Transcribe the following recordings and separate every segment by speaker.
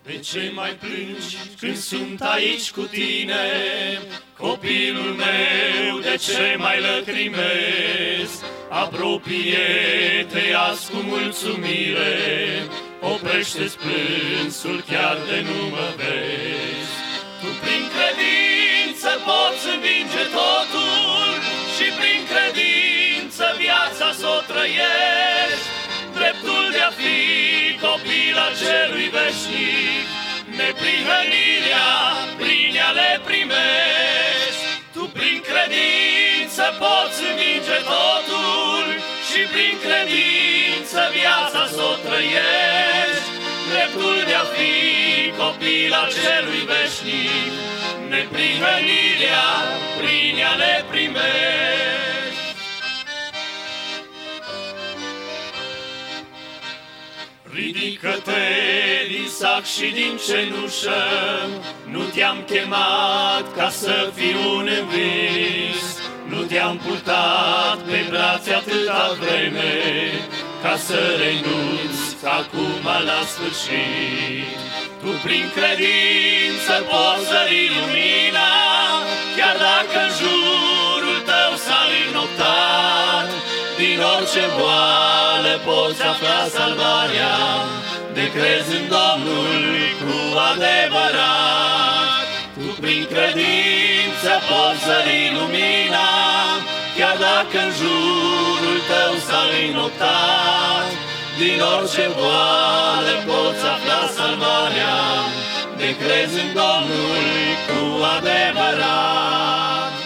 Speaker 1: De ce mai plângi când sunt aici cu tine? Copilul meu, de ce mai lăcrimezi? Apropie-te azi cu mulțumire, oprește-ți plânsul chiar de nu mă vezi. Tu prin credință poți învinge totul și prin credință viața s-o trăiești. Dreptul de-a fi copil al celui veșnic, neprihănirea prin ea le primești. Tu prin credință poți învinge totul și prin credință viața s-o trăiești. Dreptul de-a fi copil al celui veșnic, neprihănirea prin ea le primești. Ridică-te din sac și din cenușă, nu te-am chemat ca să fii un învins, nu te-am purtat pe brațe atâta vreme, ca să renunți acum la sfârșit. Tu prin credință poți zări lumina, chiar dacă în jurul tău s-a înnoptat. Din orice boală poți afla salvarea, de crezi în Domnul cu adevărat. Tu prin credință poți zări lumina, chiar dacă în jurul tău s-a înnoptat. Din orice boală poți afla salvarea, de crezi în Domnul cu adevărat.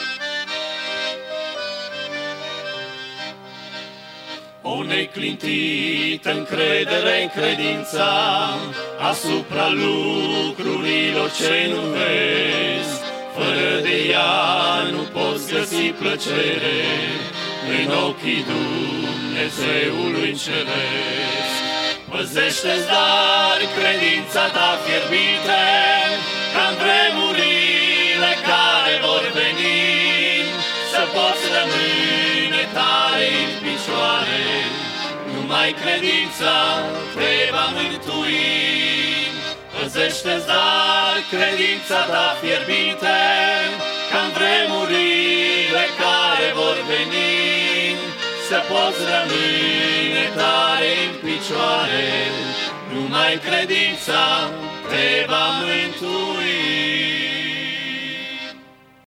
Speaker 1: O neclintită încredere în credința asupra lucrurilor ce nu vezi. Fără de ea nu poți găsi plăcere în ochii Dumnezeului ceresc. Păzește-ți dar credința ta fierbinte, ca în vremurile care vor veni, să poți rămâne tare în picioare. Numai credința te va mântui. Păzește-ți dar credința ta fierbinte, ca în vremurile care vor veni, să poți rămâne tare în picioare. Numai credința te va mântui.